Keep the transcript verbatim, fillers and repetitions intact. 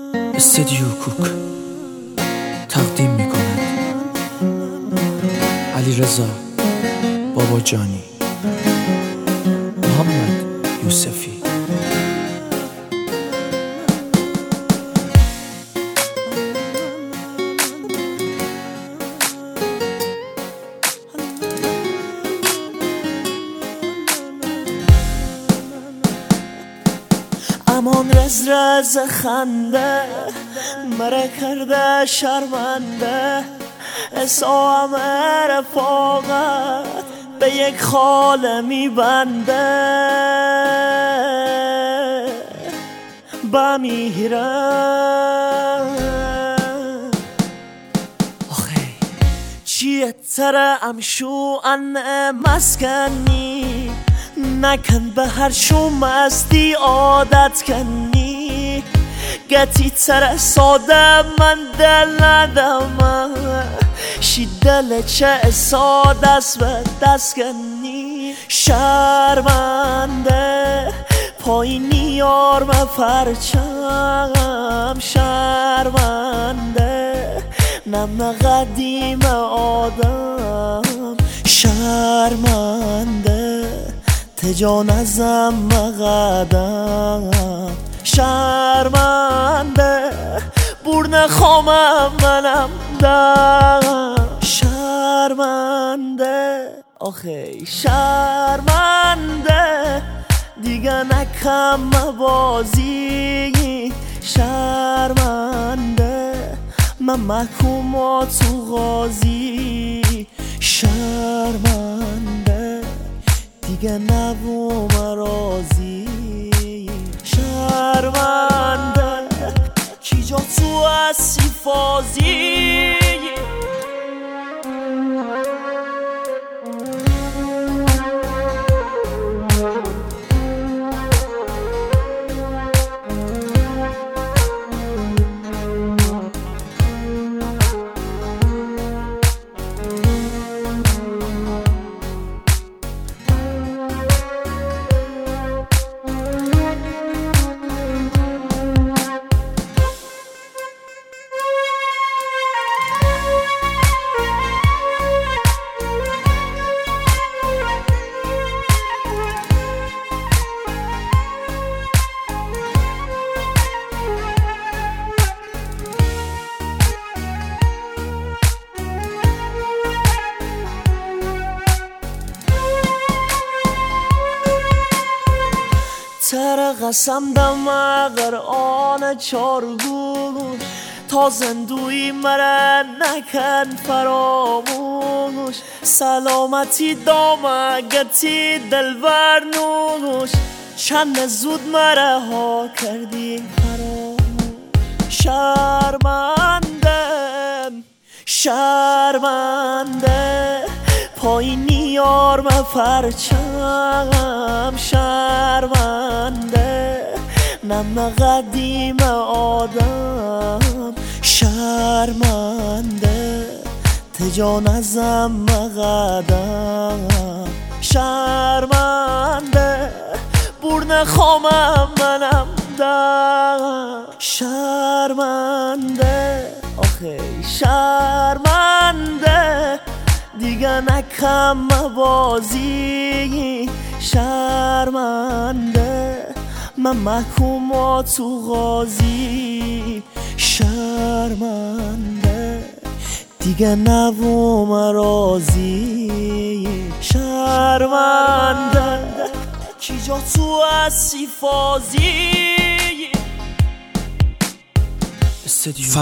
استدیو کوک تقدیم می کند علیرضا باباجانی، محمد یوسفی. امان رز رز خنده مره کرده شرمنده، اسام رفاقت به یک خاله میبنده. بمیرم آخه چیه تره امشو انه مسکنی، نکن به هر شو مستی عادت کنی. گتی تره ساده من دل ندم، شی دل چه ساده است به دست کنی. شرمنده پایینی یارم پرچم، شرمنده نم قدیم آدم. شرمنده تجان ازم مقدم، شرمنده برن خامم منم دم. شرمنده آخه شرمنده دیگه نکم بازی. شرمنده من محکوم و تو قاضی. شرمنده دیگه نبوم رازی. شرمنده کی جا تو هستی فازی. تر قسم دم اگر آن چارگوش، تا زندوی مره نکن فراموش. سلامتی دام گتی دلبر نوش، چند زود مره ها کردی فراموش. شرمنده شرمنده پایینی یارم پرچم، شرمنده نم قدیم آدم. شرمنده تجان ازم مقدم، شرمنده برن خامم منم دم. شرمنده آخه شرمنده دیگه نکم بازی. شرمنده من محکوم و تو قاضی. شرمنده دیگه نبوم رازی. شرمنده کی جا تو هستی فازی. استدیو